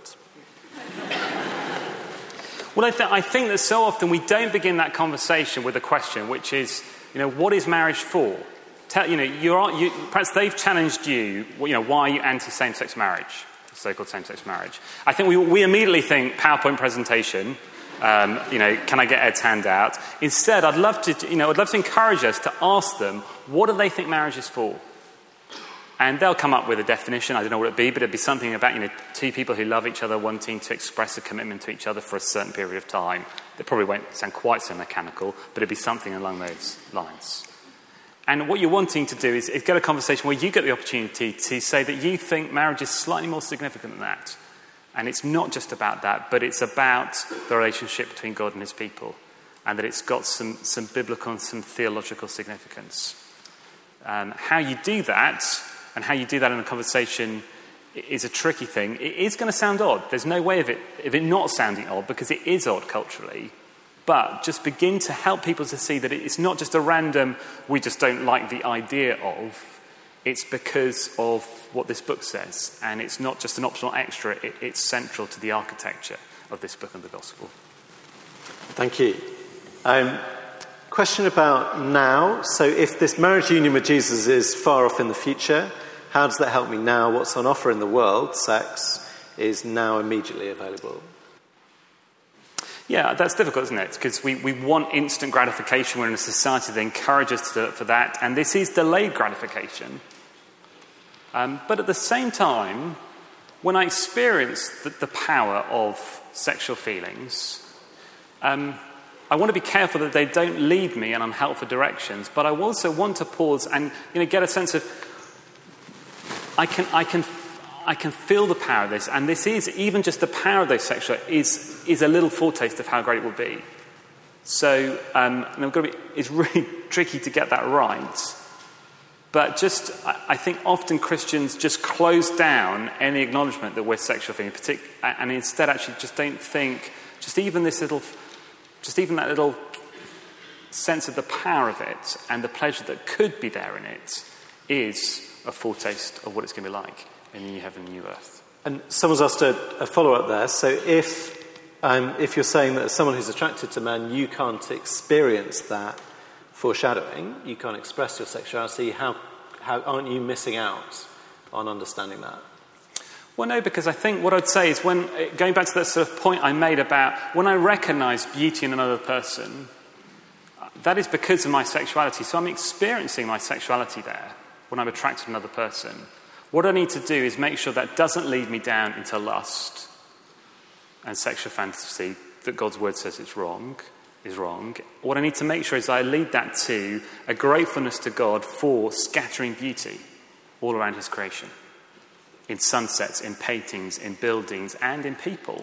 Well, I, th- I think that so often we don't begin that conversation with a question, which is, you know, what is marriage for? Tell, you know, you're, you, perhaps they've challenged you, you know, why are you anti-same-sex marriage, so-called same-sex marriage? I think we, we immediately think PowerPoint presentation, um, you know, can I get Ed's hand out? Instead, I'd love to, you know, I'd love to encourage us to ask them, what do they think marriage is for? And they'll come up with a definition. I don't know what it'd be, but it'd be something about, you know, two people who love each other wanting to express a commitment to each other for a certain period of time. It probably won't sound quite so mechanical, but it'd be something along those lines. And what you're wanting to do is, is get a conversation where you get the opportunity to say that you think marriage is slightly more significant than that. And it's not just about that, but it's about the relationship between God and his people. And that it's got some, some biblical and some theological significance. Um, how you do that, and how you do that in a conversation, is a tricky thing. It is going to sound odd. There's no way of it, of it not sounding odd, because it is odd culturally. But just begin to help people to see that it's not just a random, we just don't like the idea of. It's because of what this book says. And it's not just an optional extra. It, it's central to the architecture of this book and the gospel. Thank you. Um, question about now. So if this marriage union with Jesus is far off in the future, how does that help me now? What's on offer in the world, sex, is now immediately available. Yeah, that's difficult, isn't it? Because we, we want instant gratification. We're in a society that encourages us to, for that. And this is delayed gratification. Um, but at the same time, when I experience the, the power of sexual feelings, um, I want to be careful that they don't lead me in unhelpful directions. But I also want to pause and, you know, get a sense of, I can, I can, I can feel the power of this, and this is, even just the power of those sexual, is, is a little foretaste of how great it will be. So, um, and I've got to be, it's really tricky to get that right. But just, I, I think often Christians just close down any acknowledgement that we're sexual feeling, partic- and instead actually just don't think, just even this little, just even that little sense of the power of it and the pleasure that could be there in it is a foretaste of what it's going to be like in the new heaven and new earth. And someone's asked a, a follow-up there. So if um, if you're saying that as someone who's attracted to men, you can't experience that foreshadowing, you can't express your sexuality, how, how aren't you missing out on understanding that? Well, no, because I think what I'd say is when, going back to that sort of point I made about when I recognise beauty in another person, that is because of my sexuality. So I'm experiencing my sexuality there when I'm attracted to another person. What I need to do is make sure that doesn't lead me down into lust and sexual fantasy, that God's word says it's wrong, is wrong. What I need to make sure is I lead that to a gratefulness to God for scattering beauty all around his creation. In sunsets, in paintings, in buildings, and in people.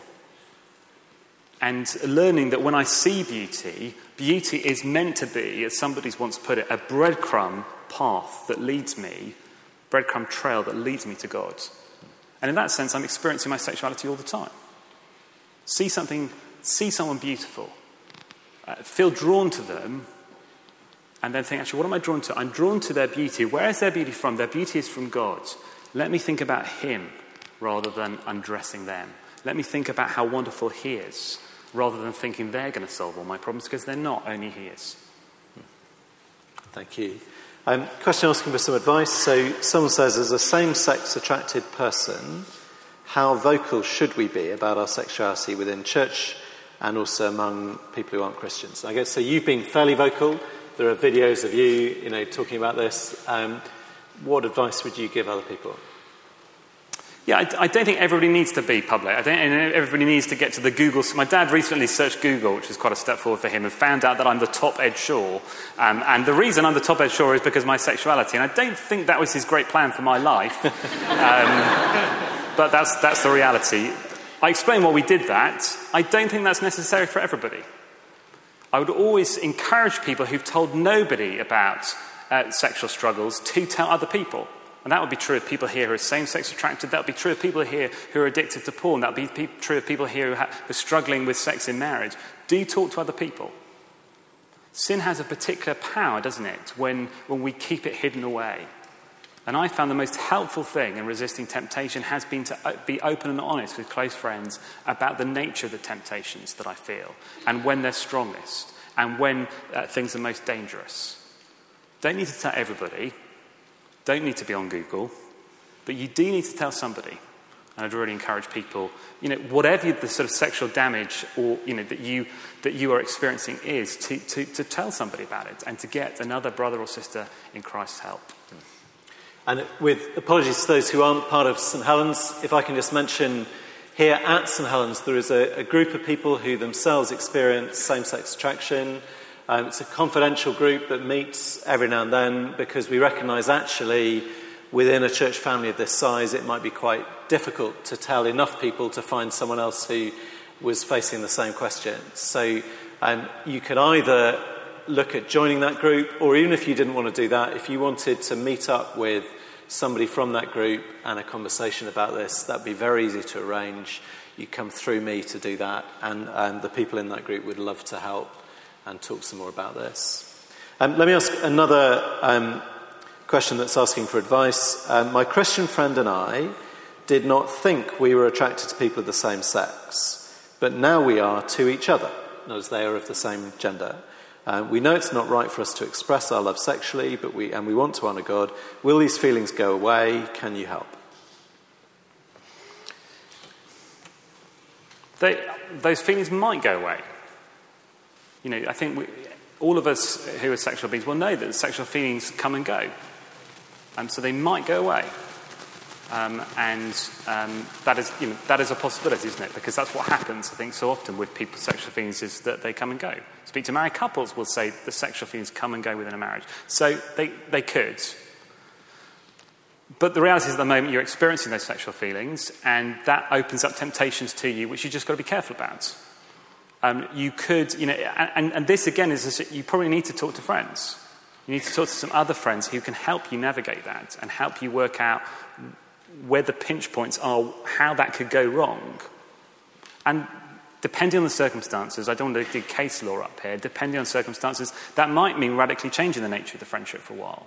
And learning that when I see beauty, beauty is meant to be, as somebody's once put it, a breadcrumb path that leads me, breadcrumb trail that leads me to God. And in that sense, I'm experiencing my sexuality all the time. See something, see someone beautiful, uh, feel drawn to them, and then think, actually, what am I drawn to? I'm drawn to their beauty. Where is their beauty from? Their beauty is from God. Let me think about him rather than undressing them. Let me think about how wonderful he is rather than thinking they're going to solve all my problems, because they're not, only he is. Thank you. Um, question asking for some advice. So someone says, as a same-sex attracted person, how vocal should we be about our sexuality within church and also among people who aren't Christians? I guess so. You've been fairly vocal. There are videos of you, you know, talking about this. Um, what advice would you give other people? Yeah, I, I don't think everybody needs to be public. I don't think everybody needs to get to the Google. My dad recently searched Google, which is quite a step forward for him, and found out that I'm the top Ed Shaw. Um, and the reason I'm the top Ed Shaw is because of my sexuality. And I don't think that was his great plan for my life. um, but that's that's the reality. I explained why we did that. I don't think that's necessary for everybody. I would always encourage people who've told nobody about uh, sexual struggles to tell other people. And that would be true of people here who are same-sex attracted. That would be true of people here who are addicted to porn. That would be pe- true of people here who, ha- who are struggling with sex in marriage. Do talk to other people. Sin has a particular power, doesn't it, when, when we keep it hidden away. And I found the most helpful thing in resisting temptation has been to be open and honest with close friends about the nature of the temptations that I feel and when they're strongest and when uh, things are most dangerous. Don't need to tell everybody. Don't need to be on Google. But you do need to tell somebody. And I'd really encourage people, you know, whatever the sort of sexual damage or, you know, that you that you are experiencing is, to, to, to tell somebody about it and to get another brother or sister in Christ's help. And with apologies to those who aren't part of St Helens, if I can just mention, here at St Helens there is a, a group of people who themselves experience same-sex attraction. Um, it's a confidential group that meets every now and then because we recognise actually within a church family of this size it might be quite difficult to tell enough people to find someone else who was facing the same question. So um, you could either look at joining that group, or even if you didn't want to do that, if you wanted to meet up with somebody from that group and a conversation about this, that'd be very easy to arrange. You come through me to do that, and um, the people in that group would love to help and talk some more about this. Um, let me ask another um, question that's asking for advice. Um, my Christian friend and I did not think we were attracted to people of the same sex, but now we are to each other, as they are of the same gender. Uh, we know it's not right for us to express our love sexually, but we and we want to honour God. Will these feelings go away? Can you help? They, those feelings might go away. You know, I think we, all of us who are sexual beings will know that sexual feelings come and go. And so they might go away. Um, and um, that is, you know, that is a possibility, isn't it? Because that's what happens, I think, so often with people's sexual feelings is that they come and go. Speak to married couples will say the sexual feelings come and go within a marriage. So they, they could. But the reality is at the moment you're experiencing those sexual feelings, and that opens up temptations to you, which you just got to be careful about. Um, you could, you know, and, and this again is this, you probably need to talk to friends. You need to talk to some other friends who can help you navigate that and help you work out where the pinch points are, how that could go wrong. And depending on the circumstances, I don't want to do case law up here, depending on circumstances, that might mean radically changing the nature of the friendship for a while.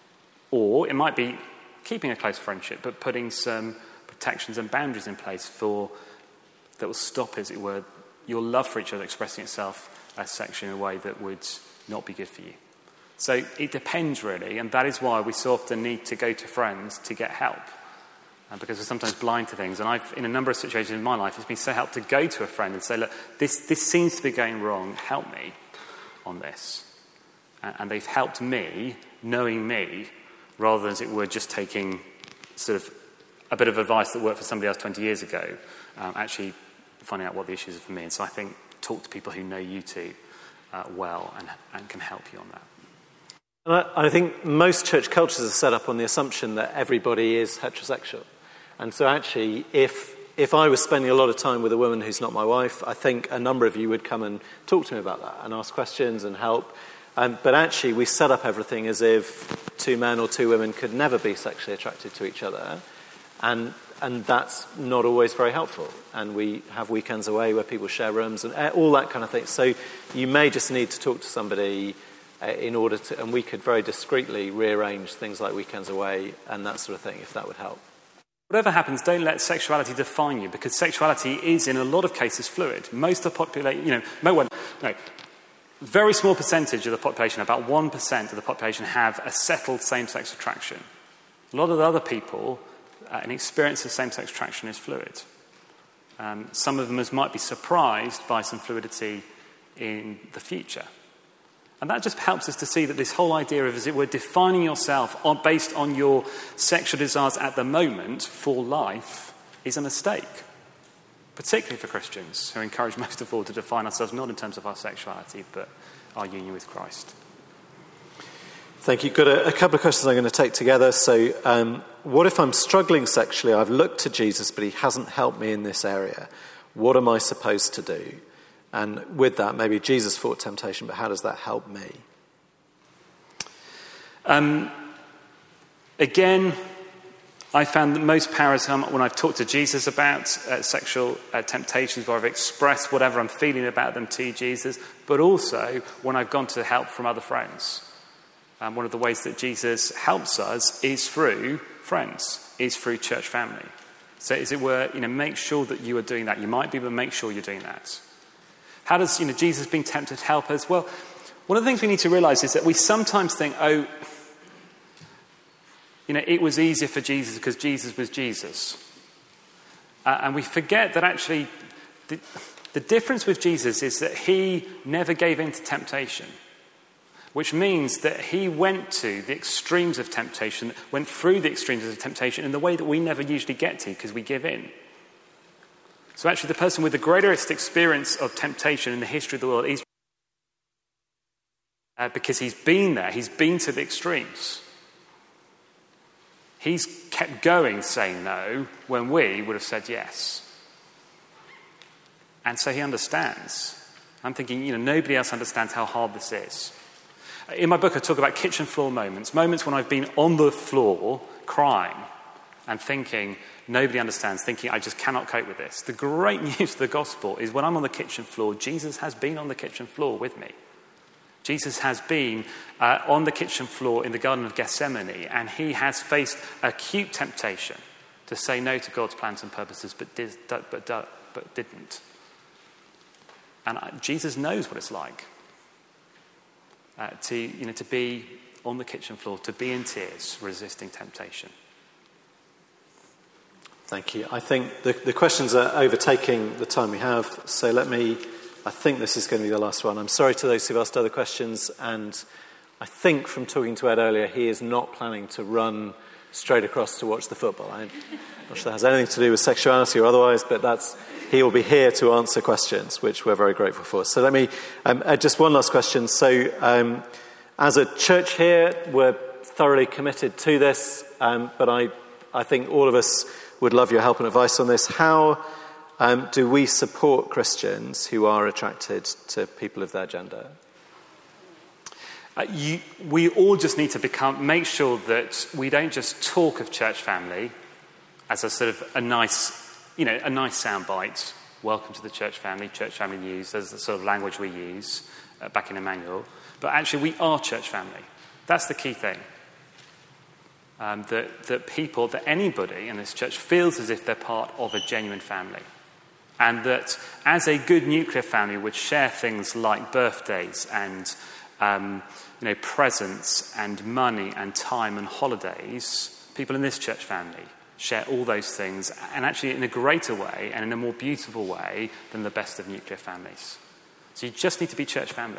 Or it might be keeping a close friendship, but putting some protections and boundaries in place for that will stop, as it were, your love for each other expressing itself as sexually in a way that would not be good for you. So it depends, really, and that is why we so often need to go to friends to get help. Uh, because we're sometimes blind to things. And I've, in a number of situations in my life, it's been so helpful to go to a friend and say, look, this, this seems to be going wrong, help me on this. Uh, and they've helped me, knowing me, rather than, as it were, just taking sort of a bit of advice that worked for somebody else twenty years ago, um, actually finding out what the issues are for me. And so I think talk to people who know you too uh, well and, and can help you on that. And I, I think most church cultures are set up on the assumption that everybody is heterosexual. And so actually, if if I was spending a lot of time with a woman who's not my wife, I think a number of you would come and talk to me about that and ask questions and help. Um, but actually, we set up everything as if two men or two women could never be sexually attracted to each other. And and that's not always very helpful. And we have weekends away where people share rooms and all that kind of thing. So you may just need to talk to somebody uh, in order to, and we could very discreetly rearrange things like weekends away and that sort of thing, if that would help. Whatever happens, don't let sexuality define you, because sexuality is, in a lot of cases, fluid. Most of the population, you know, no one, no, very small percentage of the population, about one percent of the population, have a settled same-sex attraction. A lot of the other people, uh, an experience of same-sex attraction is fluid. Um, some of them might be surprised by some fluidity in the future. And that just helps us to see that this whole idea of, as it were, defining yourself on, based on your sexual desires at the moment for life is a mistake, particularly for Christians who are encouraged most of all to define ourselves not in terms of our sexuality, but our union with Christ. Thank you. Got a, a couple of questions I'm going to take together. So, um, what if I'm struggling sexually? I've looked to Jesus, but he hasn't helped me in this area. What am I supposed to do? And with that, maybe Jesus fought temptation, but how does that help me? Um, again, I found that most powers come when I've talked to Jesus about uh, sexual uh, temptations, where I've expressed whatever I'm feeling about them to Jesus, but also when I've gone to help from other friends. Um, one of the ways that Jesus helps us is through friends, is through church family. So as it were, you know, make sure that you are doing that. You might be, but make sure you're doing that. How does, you know, Jesus being tempted help us? Well, one of the things we need to realise is that we sometimes think, oh, you know, it was easier for Jesus because Jesus was Jesus. Uh, and we forget that actually the, the difference with Jesus is that he never gave in to temptation. which means that he went to the extremes of temptation, went through the extremes of temptation in the way that we never usually get to because we give in. So actually the person with the greatest experience of temptation in the history of the world is uh, because he's been there, he's been to the extremes. He's kept going saying no when we would have said yes. And so he understands. I'm thinking, you know, nobody else understands how hard this is. In my book, I talk about kitchen floor moments, moments when I've been on the floor crying and thinking, nobody understands, thinking, I just cannot cope with this. The great news of the gospel is when I'm on the kitchen floor, Jesus has been on the kitchen floor with me. Jesus has been uh, on the kitchen floor in the Garden of Gethsemane, and he has faced acute temptation to say no to God's plans and purposes, but, did, but, but, but didn't. And uh, Jesus knows what it's like uh, to, you know, to be on the kitchen floor, to be in tears, resisting temptation. Thank you. I think the, the questions are overtaking the time we have, so let me... I think this is going to be the last one. I'm sorry to those who've asked other questions, and I think from talking to Ed earlier, he is not planning to run straight across to watch the football. I'm not sure that has anything to do with sexuality or otherwise, but that's he will be here to answer questions, which we're very grateful for. So let me, um, Ed, just one last question. So um, as a church here, we're thoroughly committed to this, um, but I, I think all of us would love your help and advice on this. How... Um, do we support Christians who are attracted to people of their gender? Uh, you, we all just need to become make sure that we don't just talk of church family as a sort of a nice, you know, a nice soundbite. Welcome to the church family. Church family news as the sort of language we use uh, back in Emmanuel. But actually, we are church family. That's the key thing. Um, that that people, that anybody in this church feels as if they're part of a genuine family. And that as a good nuclear family would share things like birthdays and um, you know, presents and money and time and holidays, people in this church family share all those things, and actually in a greater way and in a more beautiful way than the best of nuclear families. So you just need to be church family.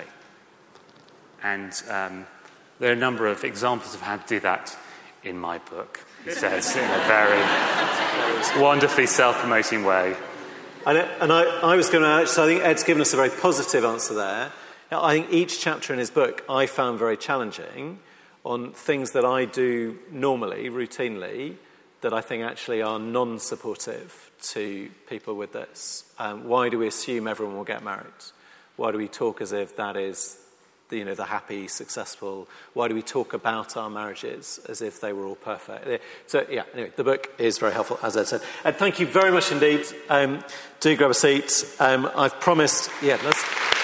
And um, there are a number of examples of how to do that in my book. He says in a very wonderfully self-promoting way. And, it, and I, I was going to actually, so I think Ed's given us a very positive answer there. I think each chapter in his book I found very challenging on things that I do normally, routinely, that I think actually are non-supportive to people with this. Um, why do we assume everyone will get married? Why do we talk as if that is, you know, the happy, successful? Why do we talk about our marriages as if they were all perfect? So, yeah, anyway, the book is very helpful, as Ed said. And thank you very much indeed. Um, do grab a seat. Um, I've promised... Yeah, let's...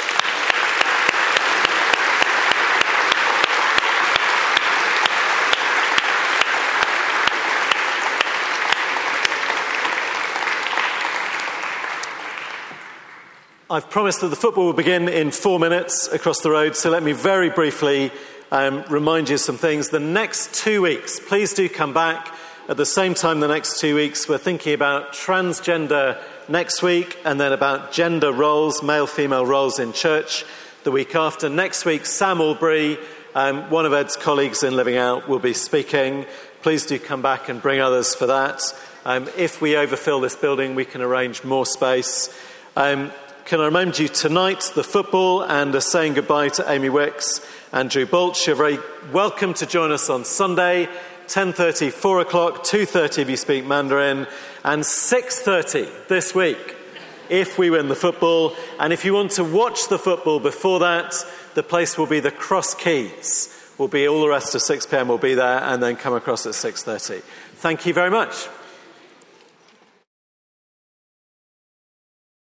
I've promised that the football will begin in four minutes across the road, so let me very briefly um, remind you of some things. The next two weeks, please do come back. At the same time, the next two weeks, we're thinking about transgender next week, and then about gender roles, male-female roles in church the week after. Next week, Sam Albury, um, one of Ed's colleagues in Living Out, will be speaking. Please do come back and bring others for that. Um, if we overfill this building, we can arrange more space. Um, Can I remind you tonight, the football, and a saying goodbye to Amy Wicks and Drew Balch. You're very welcome to join us on Sunday, ten thirty, four o'clock, two thirty if you speak Mandarin, and six thirty this week if we win the football. And if you want to watch the football before that, the place will be the Cross Keys. Will be all the rest of six p.m. will be there, and then come across at six thirty. Thank you very much.